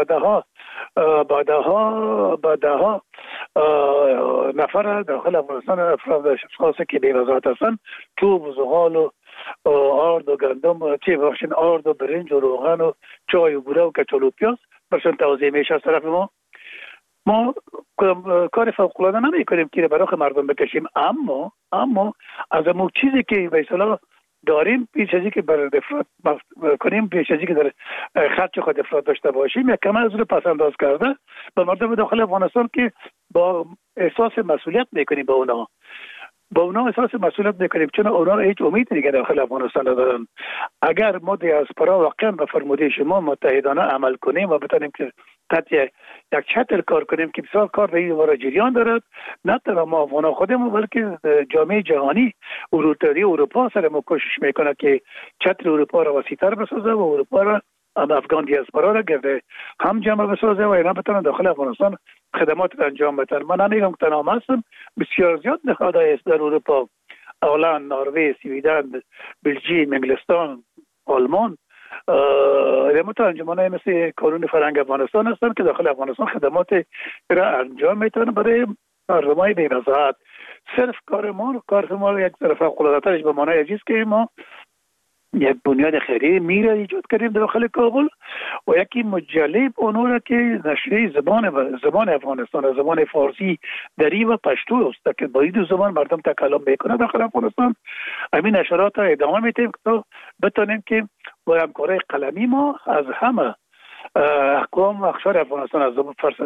با ده نفر داخل افغانستان افراد اشخاصی که بی وزارت هستن، چوب و زغال و آرد و گندم، آرد و برنج و روغن و چای و گوره و کچالو و پیاز برشان توزیع میشه از طرف ما. ما کار فوق‌العاده نمی کنیم که برای مردم بکشیم، اما از اون چیزی که به اصطلاح داریم پیش ازی که بر افراد کنیم، پیش ازی که در خرج خود افراد داشته باشیم، یک کمه از اون پس انداز کرده به مردم داخل افغانستان که با احساس مسئولیت میکنیم با اونا احساس مسئولیت میکنیم، چون اونا هیچ امید دیگه داخل افغانستان ندارن. اگر ما دیاسپورا واقعا به فرموده شما متحدانه عمل کنیم و بتونیم که تحت یک چتر کار کنیم که بسیار کار به این جریان دارد، نه تنها ما افغان خودمون بلکه جامعه جهانی اروپا سر ما کوشش میکنه که چتر اروپا را وسیع‌تر بسازه و اروپا را افغان دیاسپورا را گرده هم جمع بسازه و اینا بتونن داخل افغانستان خدمات انجام بدن. من نمیگم که تنها هستم، بسیار زیاد نهادهای است در اروپا، هلند، نروژ، سوئدن، بلژیک، انگلستان، آلمان، خدمات انجمن‌های مثل کانون فرهنگ افغانستان هستند که داخل افغانستان خدمات را انجام میتونن برای مردمای بی‌نظارت. صرف کار ما یک طرف فوق‌العاده‌ترش به معنای چیز که ما یک بنیاد خیریه میره ایجاد کردیم داخل کابل و یکی مجله اونورا که نشریه زبان افغانستان، زبان فارسی، دری و پشتو است که با این دو زبان مردم تکلم میکنه داخل افغانستان. همین نشرات را ادامه میدیم تا بتونیم که با همکاری قلمی ما از همه اقوام و اقشار افغانستان، از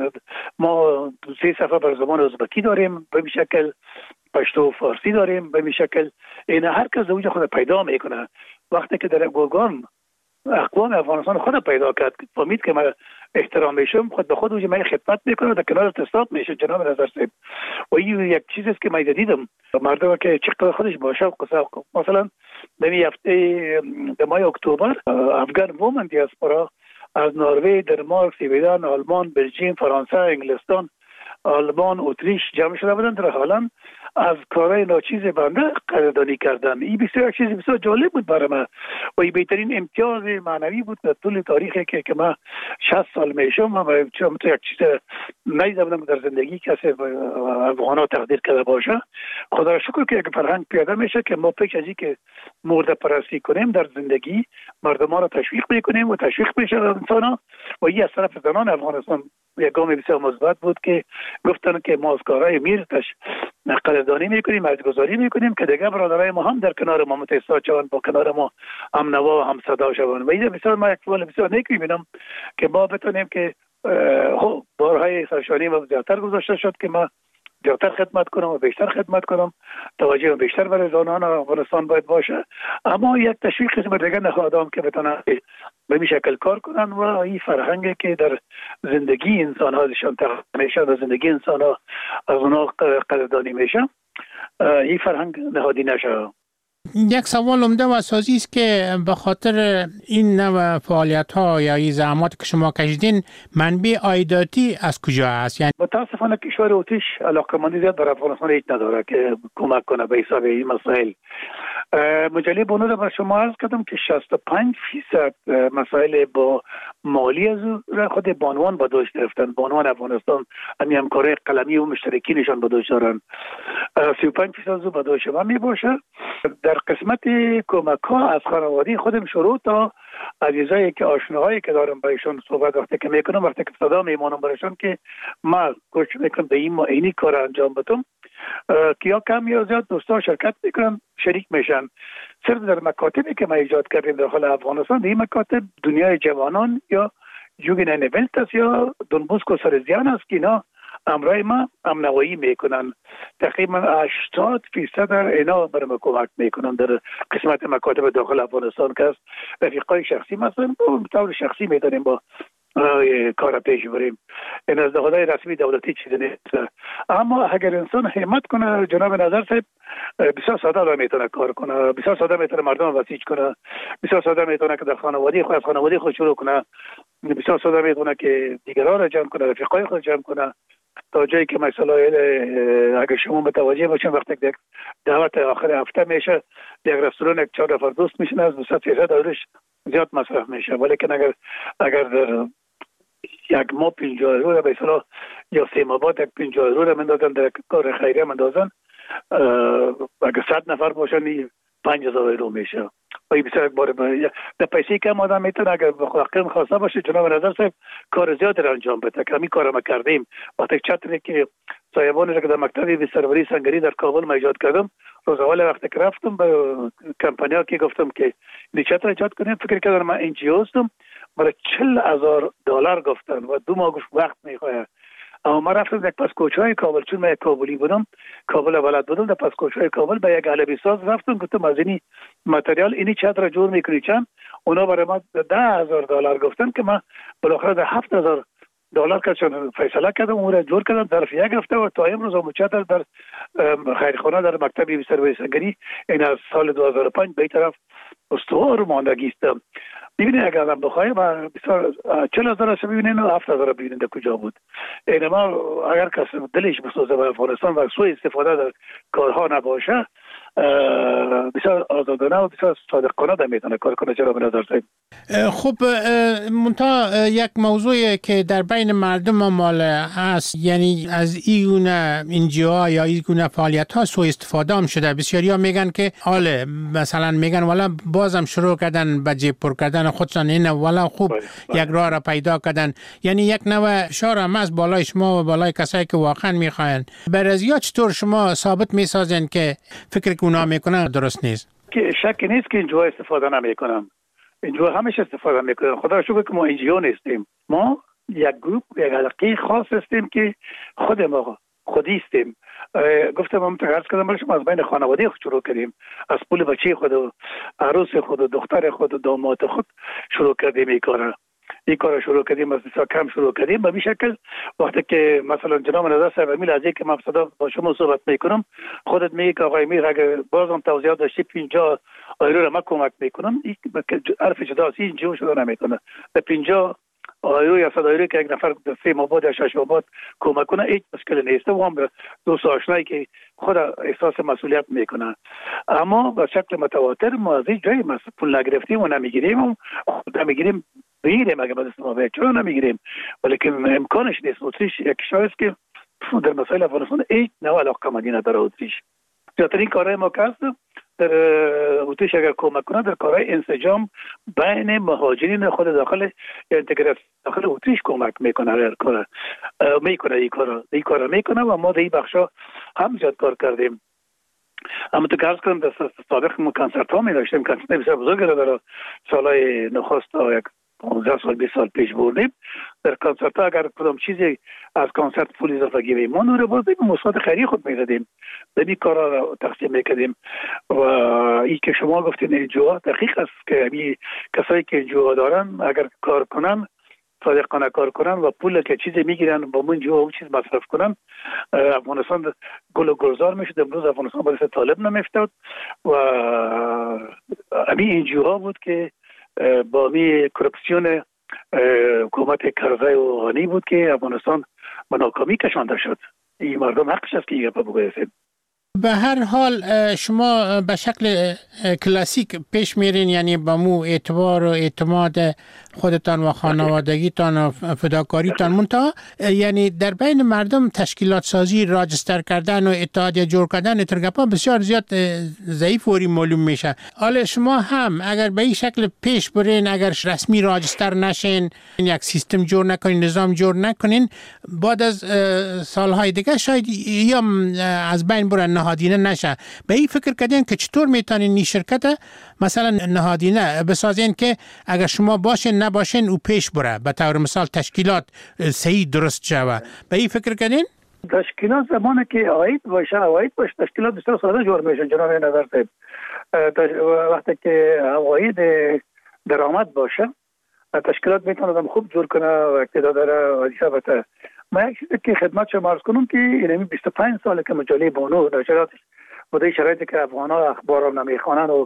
ما 3 صفحه بر زبان ازبکی داریم، به شکل پشتو و فارسی داریم، به شکل این هر کس اوج خود پیدا میکنه. وقتی که در گرگان اقوام افغانستان خود پیدا کرد، فهمید که من احترام میشم، خود به خود اوج من خدمت میکنه، در کنار تصاب میشه. جناب نظر صاحب، و این یک چیزی است که من دیدم مردم که چقدر خودش با شوق و ذوق، مثلا در هفته ماه اکتبر افغان وومن دیاسپورا از نروژ، دانمارک، سوئدن، آلمان، بلژیک، فرانسه، انگلستان، آلمان، اتریش جمع شده بودند در هلند از کارهای ناچیز بنده قدردانی کردن. این بسیار چیز بسیار جالب بود برای من و این بهترین امتیاز معنوی بود در طول تاریخی که من 60 سال میشم و چون یک چیز ندیده بودم در زندگی کسی افغانا تقدیر کرده باشه. خدا را شکر که یک فرهنگ پیاده میشه که ما پیش از اینکه مرده پرستی کنیم در زندگی مردم را تشویق میکنیم و تشویق میشه انسان و این از طرف زنان افغانستان یک گام بسیار مثبت بود که گفتن که ما از کارهای میرتش قدردانی میکنیم، ارزش‌گذاری میکنیم که دیگه برادرای ما هم در کنار ما متحد شوند، با کنار ما هم نوا و هم صدا شوند. و این بسیار ما یک سوال بسیار نیک میبینم که ما بتونیم که بارهای سرشانی و زیادتر گذاشته شد که ما زیادتر خدمت کنم و بیشتر خدمت کنم، توجه بیشتر برای زنان افغانستان باید باشه، اما یک تشویق قسم دیگه نخواهدم که بتونن به این شکل کار کنن و این فرهنگی که در زندگی انسان هاشون تقدیم میشه و زندگی انسان ها از اونها قدردانی میشه، این فرهنگ نهادی نشه. یک سوال عمده و اساسی است که به خاطر این نوع فعالیت ها یا این زحمات که شما کشیدین منبع عایداتی از کجا است؟ یعنی متاسفانه کشور اتریش علاقه‌مندی زیاد در افغانستان هیچ نداره که کمک کنه به حساب این مسائل. مجله بونو را بر شما عرض کردم که 65% مسائل با مالی از خود بانوان به دوش گرفتن. بانوان افغانستان همین همکاری قلمی و مشترکی نشان به دوش دارن. 35% از به دوش ما می باشه. در قسمت کمک ها از خانواده خودم شروع تا عزیزایی که آشناهایی که دارم برایشون صحبت وقتی که میکنم، وقتی که صدا میمانم برایشون که ما کوشش میکنم به این اینی کار انجام بدم که یا کم یا زیاد دوستان شرکت میکنن، شریک میشن. صرف در مکاتبی که ما ایجاد کردیم داخل افغانستان، این مکاتب دنیای جوانان یا جوگین نویلت است یا دونبوسکو سرزیان است که اینا امرای ما امنوایی میکنن. تقریبا 80% اینا برای ما کمک میکنن در قسمت مکاتب داخل افغانستان که است رفیقای شخصی مثلا به طور شخصی میتونیم با کار پیش بریم. این از نهادهای رسمی دولتی چیزی نیست، اما اگر انسان همت کنه جناب نظر صاحب بسیار ساده را میتونه کار کنه، بسیار ساده میتونه مردم وسیج کنه، بسیار ساده میتونه که در خانواده خود از خانواده خود شروع کنه، بسیار ساده میتونه که دیگران را جمع کنه، رفیقای خود جمع کنه تا جایی که مثلا اگر شما متوجه باشین وقتی که دعوت آخر هفته میشه یک رستوران یک 4 نفر دوست میشن از 200 دورش زیاد مصرف میشه، ولی که اگر در یک ماه 50 یورو به اصطلاح یا 3 ماه بعد 50 یورو مندازن در کار خیریه مندازن، اگر 100 نفر باشن 5000 یورو میشه و این بسیار یک بار در پیسی کم آدم میتونه اگر به خود خواسته باشه جناب نظر صاحب کار زیادی را انجام بده که همین کار ما کردیم. وقتی چتری که صاحبانی را که در مکتب سروری سنگری در کابل ما ایجاد کردم، روز اول وقتی که رفتم به کمپانیا که گفتم که این چتر ایجاد کنیم، فکر کردم من این جی هستم، برای $40,000 گفتن و 2 ماه وقت میخواه. اما ما رفتم در پس کوچهای کابل، چون من کابلی بودم، کابل ولد بودم، در پس کوچهای کابل به یک علبی ساز رفتم گفتم از اینی متریال اینی چتر جور میکنی چند؟ اونا برای ما $10,000 گفتن که من بالاخره در $7,000 کردم فیصله کردم، اون را جور کردم ظرف یک هفته و تا امروز هم چتر در خیرخانه در مکتب سروری سنگری این از سال 2005 به طرف استوار ماندگی است. ببینید اگر آدم بخواهیم بسیار 40,000 ببینین و 7,000 ببینین در کجا بود. اینما اگر کسی دلش بسوزه به افغانستان و سوء استفاده در کارها نباشه بسیار آزادانه و بسیار صادقانه در میتونه کار کنه. چرا به نظر صاحب؟ خب منتها یک موضوعی که در بین مردم مال هست، یعنی از این گونه انجیوها یا این گونه فعالیت ها سوء استفاده هم شده. بسیاری ها میگن که آله مثلا میگن والا بازم شروع کردن به جیب پر کردن خودشان، این والا خوب یک راه را پیدا کردن. یعنی یک نوع شار هم از بالای شما و بالای کسایی که واقعا میخواین. برازیا چطور شما ثابت میسازین که فکر که اونا میکنن درست نیست؟ که شک نیست که اینجا استفاده نمیکنن. اینجا همیشه استفاده میکنن. خدا رو شکر که ما اینجا نیستیم. ما یک گروه، یک علاقه خاص هستیم که خود ما خودی هستیم. گفتم هم تقرض کردم برای شما از بین خانواده خود شروع کردیم. از پول بچه خود و عروس خود و دختر خود و داماد خود شروع کردیم این کار شروع کردیم. از بسیار کم شروع کردیم. به این شکل وقتی که مثلا جناب نظر صاحب امیل از اینکه من صدا با شما صحبت میکنم، خودت میگی که آقای امیر اگر بازم توضیحات داشتی 50 آیرو را من کمک میکنم، این حرف جداست. این جو شده نمیتونه. به 50 آیرو یا 100 آیرو که یک نفر 3 ماه بعد یا 6 ماه بعد کمک کنه هیچ مشکل نیست. و هم دوست آشنایی که خود احساس مسئولیت میکنه. اما به شکل متواتر ما از این جای پول نگرفتیم و نمیگیریم و نمیگیریم بگیریم. اگه به دست ما باید چرا نمیگیریم؟ ولیکن امکانش نیست. اتریش یک کشور است که در مسائل افغانستان هیچ نوع علاقه‌مندی نداره. اتریش زیادترین کارهای ما که در اتریش اگر کمک کنه در کارهای انسجام بین مهاجرین خود داخل اینتگراسیون داخل اتریش کمک میکنه. این کارا میکنه و ما در این بخشا هم زیاد کار کردیم. اما تو عرض کنم در سابق ما کنسرت ها می داشتیم. کنسرت بسیار بزرگی را در سالهای نخست تا یک 15 سال 20 سال پیش بردیم. در کنسرت ها اگر کدام چیزی از کنسرت پول اضافه گیریم ما نور بازیم مثبت خیری خود میدادیم، به این کارا را تقسیم میکردیم. و این که شما گفتین انجوها دقیق است که این کسایی که انجوها دارن اگر کار کنن صادقانه کار کنن و پول که چیزی میگیرن با من جو چیز مصرف کنن، افغانستان گل و گلزار میشد. امروز افغانستان با دست طالب نمیفتاد و این انجوها بود که با می کرپسیون حکومت کرزی و غنی بود که افغانستان به ناکامی کشانده شد. این مردم حقش است که این گپ بگوید. به هر حال شما به شکل کلاسیک پیش میرین، یعنی با مو اعتبار و اعتماد خودتان و خانوادگیتان و فداکاریتان. منتها یعنی در بین مردم تشکیلات سازی، راجستر کردن و اتحادیه جور کردن اترگپا بسیار زیاد ضعیف و معلوم میشه. حالا شما هم اگر به این شکل پیش برین، اگر رسمی راجستر نشین، یک سیستم جور نکنین، نظام جور نکنین، بعد از سالهای دیگه شاید یا از بین برن، نهادینه نشه. به این فکر کردین که چطور میتونین این شرکت مثلا نهادینه بسازین که اگر شما باشین نباشین او پیش بره، به طور مثال تشکیلات صحیح درست شوه. به این فکر کردین؟ تشکیلات زمانی که عاید باشه تشکیلات بسیار ساده جور میشن. جناب نظر صاحب وقتی که عواید درآمد باشه تشکیلات میتونه خوب جور کنه و اقتدار داره و حسابته. ما یک چیزی که خدمت شما عرض کنم که اینمی 25 ساله که مجله بانو نشراتش بوده شرایطی که افغان‌ها اخبار رو نمیخوانن و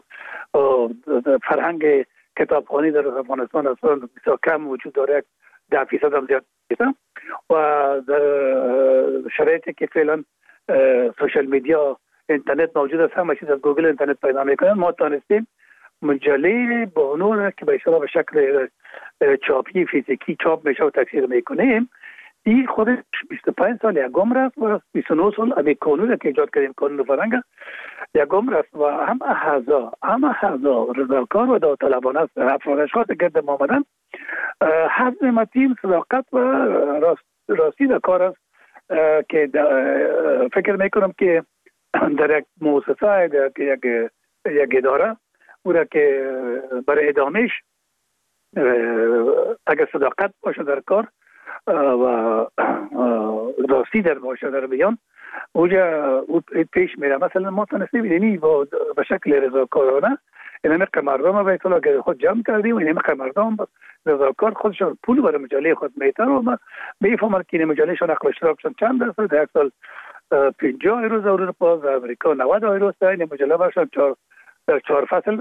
فرهنگ کتابخوانی در افغانستان اصلا بسیار کم وجود داره، 10% هم زیاد نیست. و در شرایطی که فعلا سوشال میدیا اینترنت موجود است، همه چیز از گوگل اینترنت پیدا میکنن، ما تانستیم مجله بانو را که به اصطلاح به شکل چاپی فیزیکی چاپ میشه و تکثیر میکنیم. این خودش 25 سال یکم رفت و 29 سال امی قانون که ایجاد کردیم، قانون فرهنگ یکم رفت و همه اعضا رضاکار و داوطلبانه است. افرادشات گرد ما آمدن حزم متین، صداقت و راستی در کار است که فکر میکنم که در یک مؤسسه، در یک اداره او را که برای ادامهش اگر صداقت باشه در کار و راستی در باشه در بیان اوجا پیش میره. مثلا ما تونستیم اینی به شکل رضاکارانه این مقدار مردم به اصطلاح که خود جمع کردیم و این مقدار مردم رضاکار خودشون پول برای مجله خود میتن و ما میفهمن که این مجلهشون نقل اشتراکشون چند درصد، در یک سال 50 روز اروپا و امریکا 90 روز این مجله برشون 4 فصل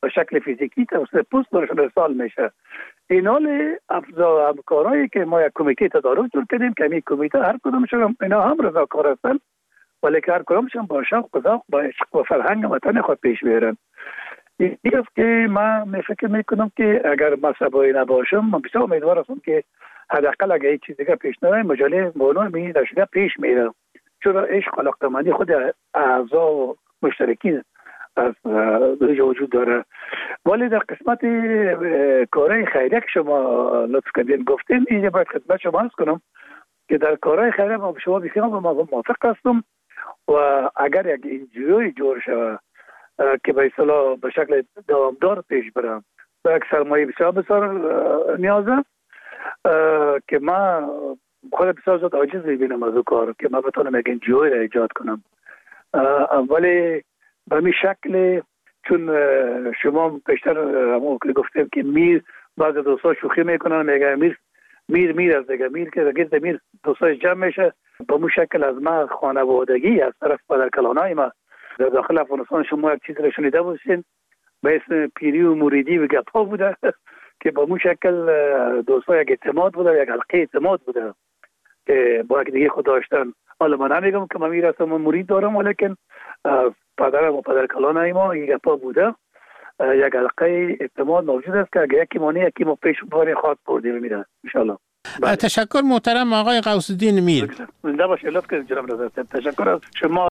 به شکل فیزیکی توسط پست برشون ارسال میشه. این حال همکارایی که ما یک کمیته تدارک جور کردیم که این کمیته هر کدومشون اینا هم رضاکار هستن، ولی که هر کدومشون با شوق و ذوق با عشق و فرهنگ وطن خود پیش میرن. این است که من فکر میکنم که اگر مذهبی نباشم، من بسیار امیدوار هستم که حداقل اگر هیچ چیز دیگه پیش نیاد مجله موضوع می داشته پیش میره، چون عشق و علاقه‌مندی خود اعضا و مشترکین از وجود داره. ولی در قسمت کارهای خیریه که شما لطف کردین گفتین، اینجا باید خدمت شما عرض کنم که در کارهای خیریه ما شما بسیار موافق هستم و اگر یک انجیوی جور شود که به اصطلاح به شکل دوامدار پیش برم با یک سرمایه بسیار نیازه که من خود بسیار زود عاجز میبینم از او کار که من بتونم یک انجیوی را ایجاد کنم. ولی به همین شکل چون شما پیشتر همون که گفتیم که میر بعض دوستا شوخی میکنن میگه میر از دیگه میر که گرد میر دوستاش جمع میشه. به همون شکل از ما خانوادگی از طرف پدرکلانای ما در داخل افغانستان شما یک چیز را شنیده باشین به اسم پیری و موریدی و گپا بوده که به همون شکل دوستا یک اعتماد بوده، یک حلقه اعتماد بوده که با یک دیگه خود داشتن. حالا من نمیگم که من میرسم من مرید دارم، ولیکن پدرم و پدرکلانای ما یک گپا بوده، یک حلقه اعتماد موجود است که اگه یکی مانی یکی ما پیش باری خواهد بردیم میره انشالله. تشکر محترم آقای غوث الدین میر. زنده باشید. لطف کنید جناب رضا. تشکر از شما.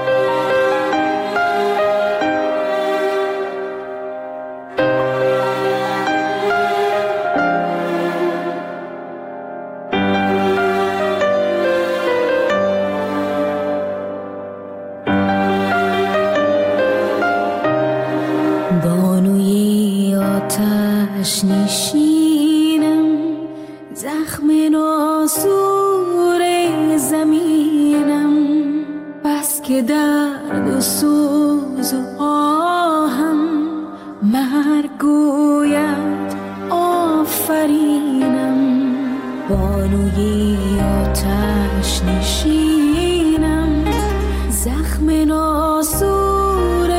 بانوی آتش نشینم، زخم ناسور زمینم، بس که درد و سوز و آهم مرگ گوید آفرینم. بانوی آتش نشینم، زخم ناسور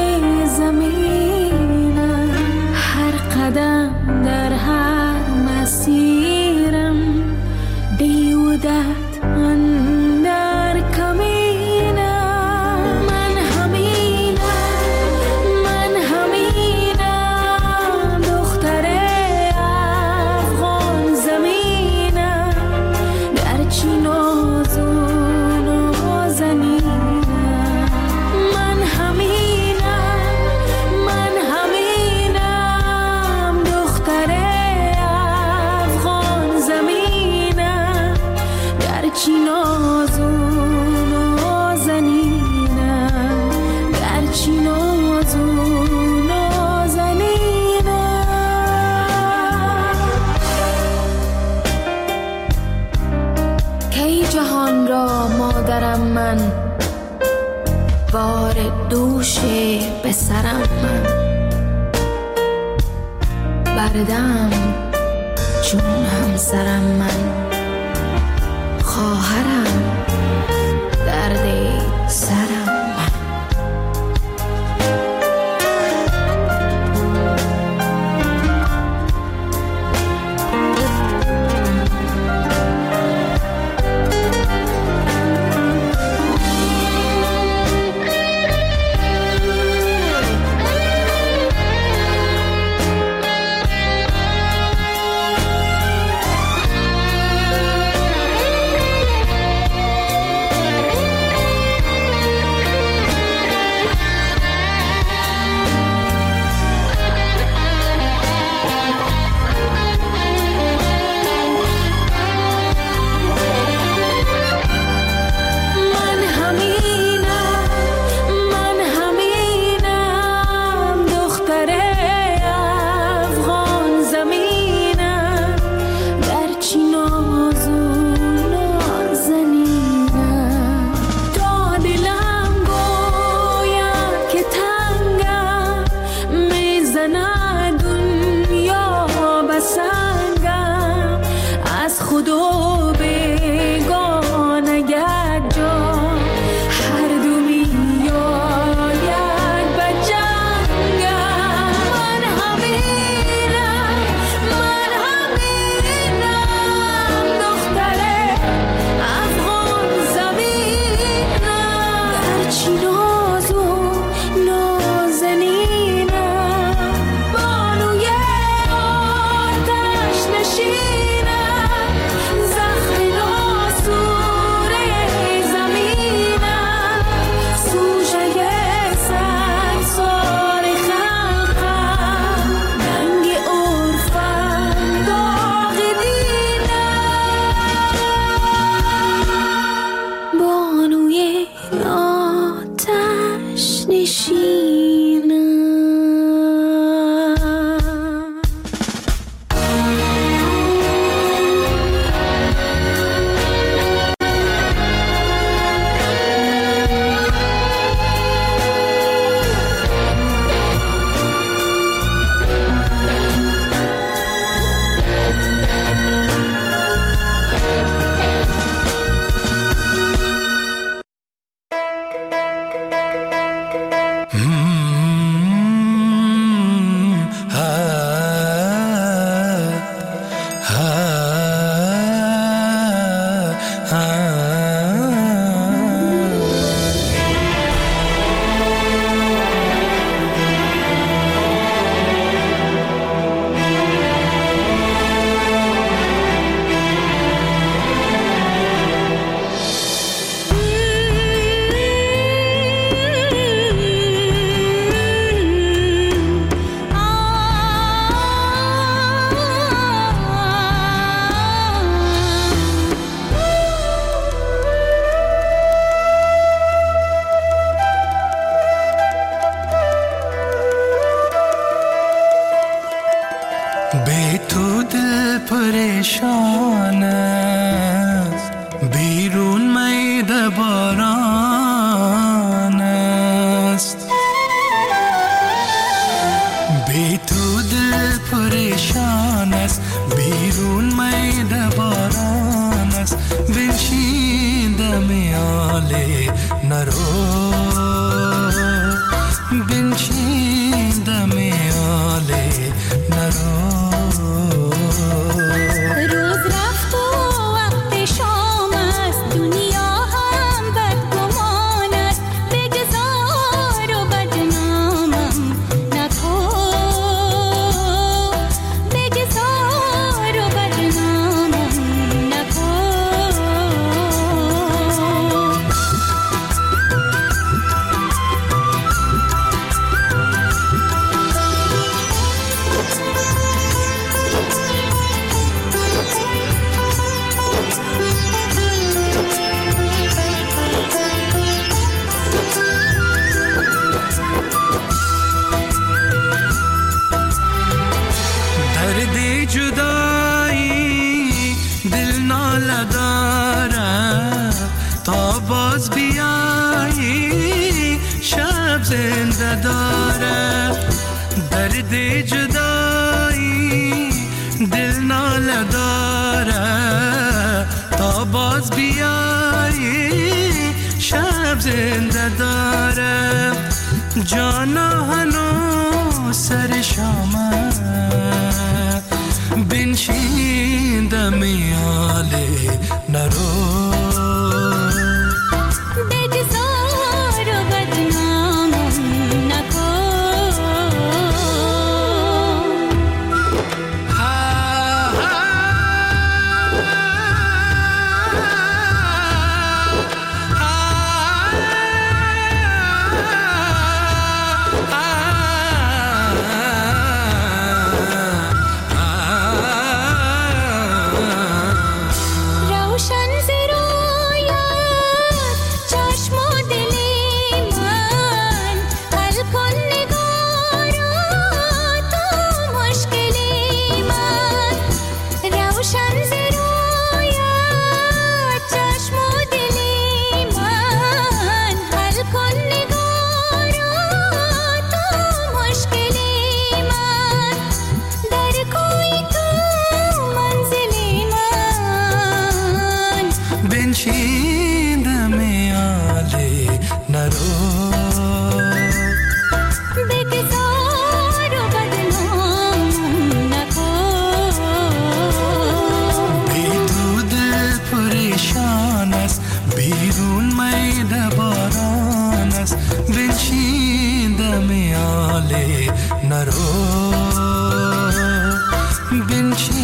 زمینم، هر قدم در هر مسیرم بیودت اندر کمینم. من همینم دختر افغان زمینم، گرچه ناز و نازنینم. من همینم دختر افغان زمینم، گرچه ناز و نازنینم، گرچه ناز و نازنینم. کی جهان را مادرم من، بار دوش به سرم من، بردم چون همسرم من، خواهرم درد سرم من. به تو دل پریشان است، بیرون میده باران است. به تو دل پریشان است، بیرون میده باران است. بنشین دم آله نرو، بنشین دم آله نرو. روز رفت و وقت شام است، دنیا هم بدگمان است. بگذار و بدنامم نکن، بگذار و بدنامم نکن. درد جدایی دل ناله داره، تا باز بیایی شب زنده داره. درد جدایی دل ناله داره، تا باز بیایی شب زنده داره. جانا هنو سر شامه، بنشین دم آله نرو. بگذار و بدنامم نکن. روشن ز رویت چشم و دل من، حل کن نگارا تو مشکل من. روشن ز رویت چشم و دل من، حل کن نگارا تو مشکل من. در کوی تو منزل من، بنشین دم آله نرو. بگذار و بدنامم نکن. بی تو دل پریشان است، بیرون میده باران است. بنشین دم آله نرو، بنشین